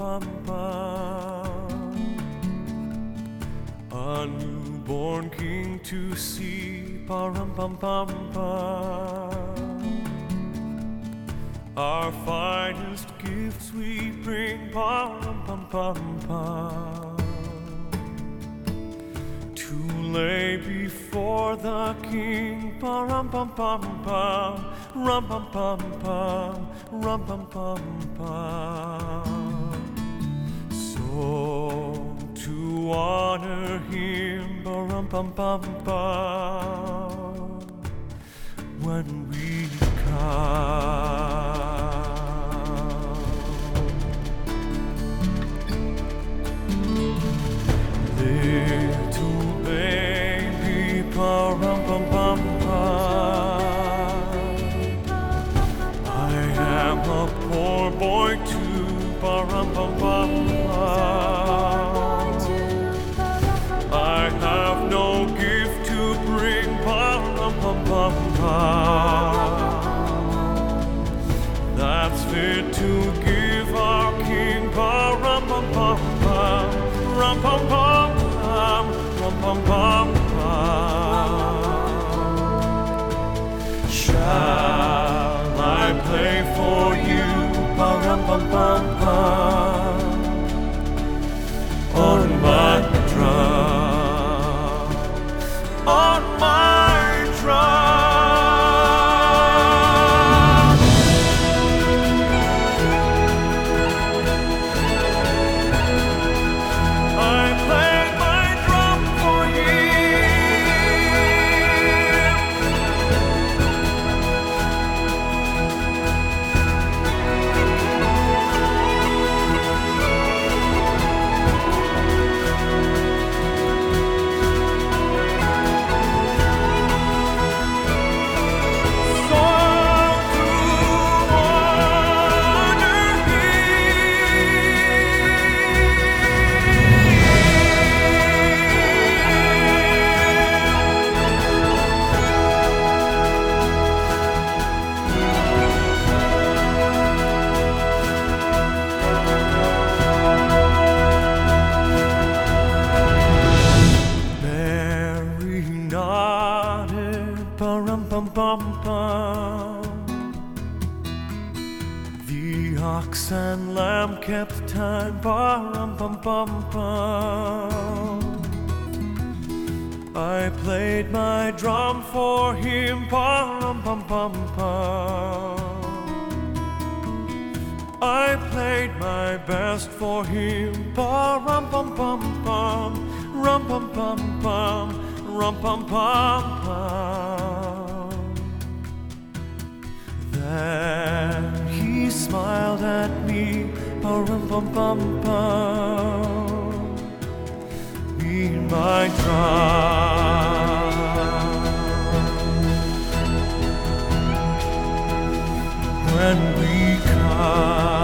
pam pam. A newborn king to see, pa-rum pam pam pam. Our finest gifts we bring, pa-rum pam pam pam. To lay before the king, pa-rum pam pam pam, rum pam pam pam, rum pam pam pam. So to honor him, pa-rum pam pam pam, when we come. Little baby, pa-rum pam pam pam. I am a poor boy too, pa-rum pam pam pam. I have no gift to bring, pa-rum pam pam pam. That's fit to give our king, pa-rum pam pam pam, rum pam pam pam, rum pam pam pam. Shall I play for you, pa-rum pam pam pam, on my drum, on my drum. Pam pam pam. The ox and lamb kept time, pam pam pam pam. I played my drum for him, pam pam pam pam. I played my best for him, pam pam pam pam, rum pam pam pam, rum pam pam pam. Then he smiled at me, pa-rum pam pam pam, in my drum. When we come.